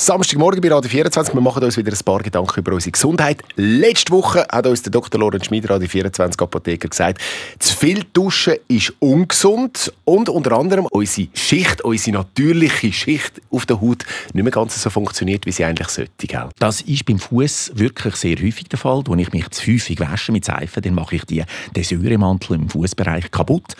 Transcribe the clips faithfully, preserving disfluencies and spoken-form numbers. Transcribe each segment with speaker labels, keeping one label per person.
Speaker 1: Samstagmorgen bei Radio vierundzwanzig. Wir machen uns wieder ein paar Gedanken über unsere Gesundheit. Letzte Woche hat uns der Doktor Lorenz Schmid, Radio vierundzwanzig Apotheker, gesagt, zu viel Duschen ist ungesund und unter anderem unsere Schicht, unsere natürliche Schicht auf der Haut nicht mehr ganz so funktioniert, wie sie eigentlich sollte. Gell?
Speaker 2: Das ist beim Fuß wirklich sehr häufig der Fall. Wenn ich mich zu häufig wasche mit Seife, dann mache ich die, den Säuremantel im Fußbereich kaputt.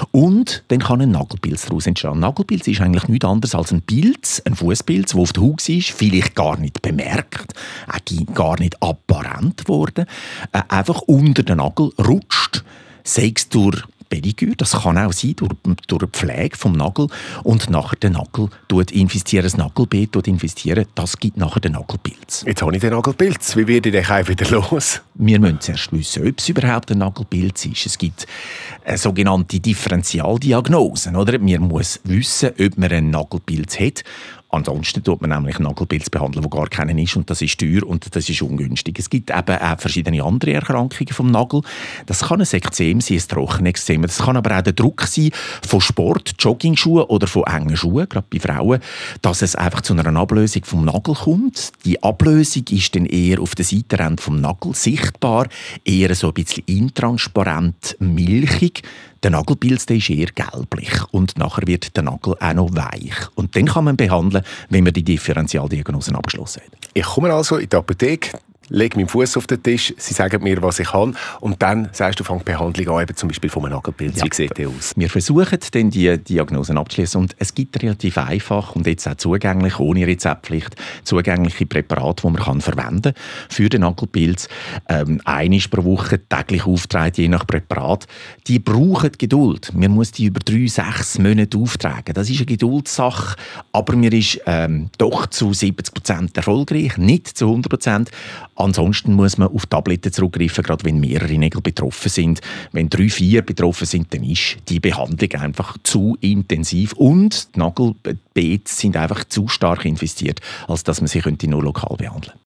Speaker 2: Und dann kann ein Nagelpilz daraus entstehen. Ein Nagelpilz ist eigentlich nichts anderes als ein Pilz, ein Fußpilz, der auf der Haut ist, vielleicht gar nicht bemerkt, auch gar nicht apparent geworden, äh, einfach unter den Nagel rutscht, sei es durch Pediküre, das kann auch sein, durch, durch die Pflege vom Nagel und nachher den Nagel infizieren, das Nagelbeet infizieren, das gibt nachher den Nagelpilz.
Speaker 1: Jetzt habe ich den Nagelpilz. Wie werde ich den auch wieder los?
Speaker 2: Wir müssen zuerst wissen, ob es überhaupt ein Nagelpilz ist. Es gibt eine sogenannte Differentialdiagnosen. Oder? Man muss wissen, ob man einen Nagelpilz hat. Ansonsten tut man nämlich Nagelpilz behandeln, wo gar keinen ist, und das ist teuer und das ist ungünstig. Es gibt eben auch verschiedene andere Erkrankungen vom Nagel. Das kann ein Ekzem sein, ein Trockenekzem. Das kann aber auch der Druck sein von Sport, Joggingschuhen oder von engen Schuhen, gerade bei Frauen, dass es einfach zu einer Ablösung vom Nagel kommt. Die Ablösung ist dann eher auf der Seitenrand vom Nagel sichtbar, eher so ein bisschen intransparent, milchig. Der Nagelpilz der ist eher gelblich und nachher wird der Nagel auch noch weich. Und dann kann man behandeln, wenn man die Differentialdiagnosen abgeschlossen hat.
Speaker 1: Ich komme also in die Apotheke, lege meinen Fuß auf den Tisch, sie sagen mir, was ich habe, und dann sagst du, fang die Behandlung an, eben zum Beispiel von einem Nagelpilz.
Speaker 2: Ja.
Speaker 1: Wie sieht der aus?
Speaker 2: Wir versuchen dann, die Diagnosen abzuschließen, und es gibt relativ einfach und jetzt auch zugänglich, ohne Rezeptpflicht, zugängliche Präparate, die man kann verwenden für den Nagelpilz. Ähm, einmal pro Woche täglich auftragen, je nach Präparat. Die brauchen Geduld. Man muss die über drei, sechs Monate auftragen. Das ist eine Geduldssache, aber man ist ähm, doch zu siebzig Prozent erfolgreich, nicht zu hundert Prozent. Ansonsten muss man auf Tabletten zurückgreifen, gerade wenn mehrere Nägel betroffen sind. Wenn drei, vier betroffen sind, dann ist die Behandlung einfach zu intensiv und die Nagelbeete sind einfach zu stark infiziert, als dass man sie nur lokal behandeln könnte.